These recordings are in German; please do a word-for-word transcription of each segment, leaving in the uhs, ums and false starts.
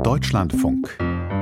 Deutschlandfunk.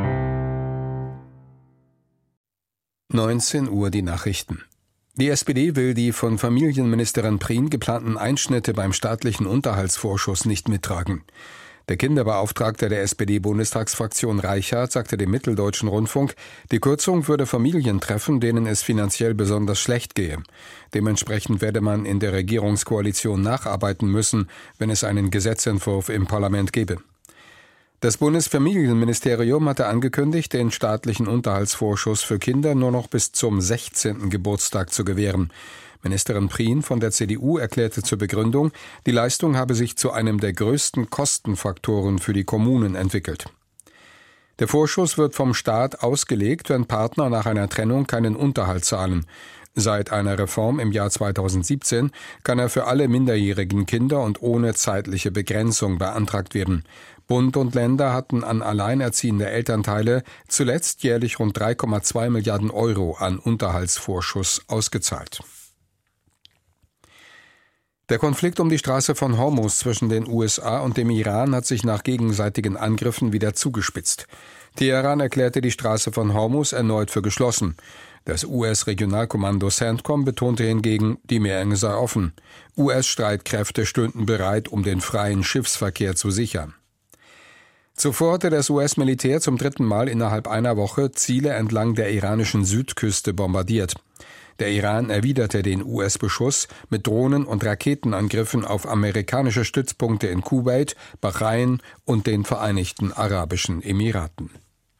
neunzehn Uhr die Nachrichten. Die S P D will die von Familienministerin Prien geplanten Einschnitte beim staatlichen Unterhaltsvorschuss nicht mittragen. Der Kinderbeauftragte der S P D-Bundestagsfraktion Reichart sagte dem Mitteldeutschen Rundfunk, die Kürzung würde Familien treffen, denen es finanziell besonders schlecht gehe. Dementsprechend werde man in der Regierungskoalition nacharbeiten müssen, wenn es einen Gesetzentwurf im Parlament gebe. Das Bundesfamilienministerium hatte angekündigt, den staatlichen Unterhaltsvorschuss für Kinder nur noch bis zum sechzehnten Geburtstag zu gewähren. Ministerin Prien von der C D U erklärte zur Begründung, die Leistung habe sich zu einem der größten Kostenfaktoren für die Kommunen entwickelt. Der Vorschuss wird vom Staat ausgelegt, wenn Partner nach einer Trennung keinen Unterhalt zahlen. Seit einer Reform im Jahr zweitausendsiebzehn kann er für alle minderjährigen Kinder und ohne zeitliche Begrenzung beantragt werden. Bund und Länder hatten an alleinerziehende Elternteile zuletzt jährlich rund drei Komma zwei Milliarden Euro an Unterhaltsvorschuss ausgezahlt. Der Konflikt um die Straße von Hormuz zwischen den U S A und dem Iran hat sich nach gegenseitigen Angriffen wieder zugespitzt. Teheran erklärte die Straße von Hormuz erneut für geschlossen. Das U S-Regionalkommando CENTCOM betonte hingegen, die Meerenge sei offen. U S-Streitkräfte stünden bereit, um den freien Schiffsverkehr zu sichern. Zuvor hatte das U S-Militär zum dritten Mal innerhalb einer Woche Ziele entlang der iranischen Südküste bombardiert. Der Iran erwiderte den U S-Beschuss mit Drohnen- und Raketenangriffen auf amerikanische Stützpunkte in Kuwait, Bahrain und den Vereinigten Arabischen Emiraten.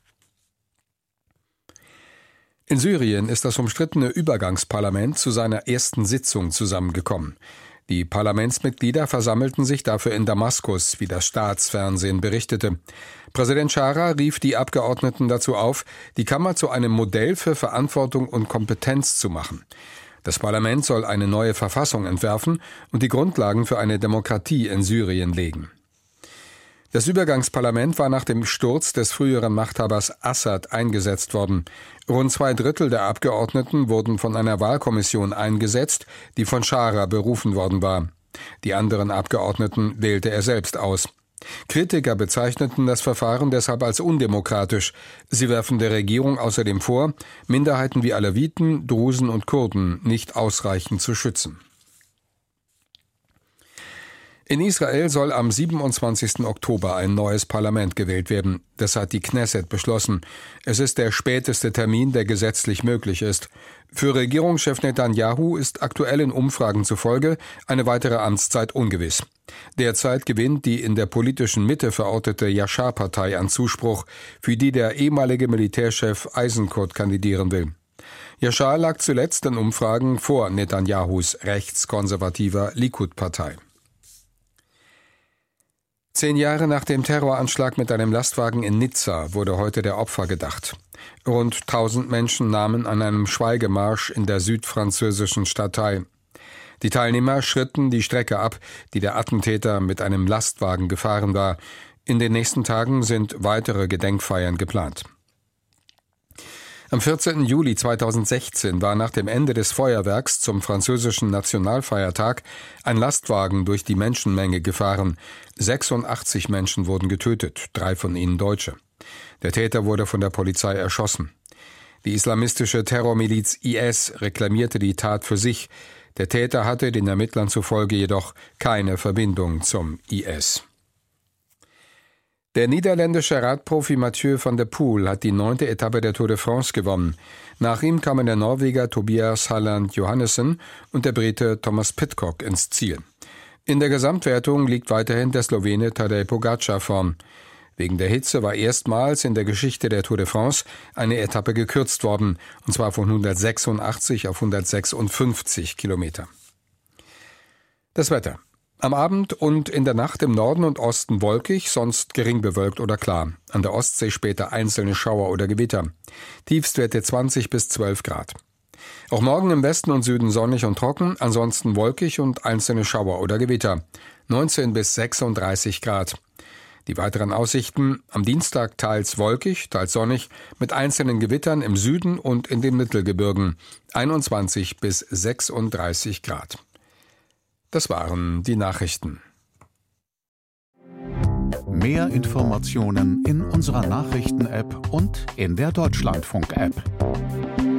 In Syrien ist das umstrittene Übergangsparlament zu seiner ersten Sitzung zusammengekommen. Die Parlamentsmitglieder versammelten sich dafür in Damaskus, wie das Staatsfernsehen berichtete. Präsident Schara rief die Abgeordneten dazu auf, die Kammer zu einem Modell für Verantwortung und Kompetenz zu machen. Das Parlament soll eine neue Verfassung entwerfen und die Grundlagen für eine Demokratie in Syrien legen. Das Übergangsparlament war nach dem Sturz des früheren Machthabers Assad eingesetzt worden. Rund zwei Drittel der Abgeordneten wurden von einer Wahlkommission eingesetzt, die von Schara berufen worden war. Die anderen Abgeordneten wählte er selbst aus. Kritiker bezeichneten das Verfahren deshalb als undemokratisch. Sie werfen der Regierung außerdem vor, Minderheiten wie Alawiten, Drusen und Kurden nicht ausreichend zu schützen. In Israel soll am siebenundzwanzigsten Oktober ein neues Parlament gewählt werden. Das hat die Knesset beschlossen. Es ist der späteste Termin, der gesetzlich möglich ist. Für Regierungschef Netanyahu ist aktuellen Umfragen zufolge eine weitere Amtszeit ungewiss. Derzeit gewinnt die in der politischen Mitte verortete Yashar-Partei an Zuspruch, für die der ehemalige Militärchef Eisenkot kandidieren will. Yashar lag zuletzt in Umfragen vor Netanyahus rechtskonservativer Likud-Partei. Zehn Jahre nach dem Terroranschlag mit einem Lastwagen in Nizza wurde heute der Opfer gedacht. Rund tausend Menschen nahmen an einem Schweigemarsch in der südfranzösischen Stadt teil. Die Teilnehmer schritten die Strecke ab, die der Attentäter mit einem Lastwagen gefahren war. In den nächsten Tagen sind weitere Gedenkfeiern geplant. Am vierzehnten Juli zweitausendsechzehn war nach dem Ende des Feuerwerks zum französischen Nationalfeiertag ein Lastwagen durch die Menschenmenge gefahren. sechsundachtzig Menschen wurden getötet, drei von ihnen Deutsche. Der Täter wurde von der Polizei erschossen. Die islamistische Terrormiliz I S reklamierte die Tat für sich. Der Täter hatte den Ermittlern zufolge jedoch keine Verbindung zum I S. Der niederländische Radprofi Mathieu van der Poel hat die neunte Etappe der Tour de France gewonnen. Nach ihm kamen der Norweger Tobias Halland Johannessen und der Brite Thomas Pidcock ins Ziel. In der Gesamtwertung liegt weiterhin der Slowene Tadej Pogačar vorn. Wegen der Hitze war erstmals in der Geschichte der Tour de France eine Etappe gekürzt worden, und zwar von hundertsechsundachtzig auf hundertsechsundfünfzig Kilometer. Das Wetter. Am Abend und in der Nacht im Norden und Osten wolkig, sonst gering bewölkt oder klar. An der Ostsee später einzelne Schauer oder Gewitter. Tiefstwerte zwanzig bis zwölf Grad. Auch morgen im Westen und Süden sonnig und trocken, ansonsten wolkig und einzelne Schauer oder Gewitter. neunzehn bis sechsunddreißig Grad. Die weiteren Aussichten: am Dienstag teils wolkig, teils sonnig, mit einzelnen Gewittern im Süden und in den Mittelgebirgen. einundzwanzig bis sechsunddreißig Grad. Das waren die Nachrichten. Mehr Informationen in unserer Nachrichten-App und in der Deutschlandfunk-App.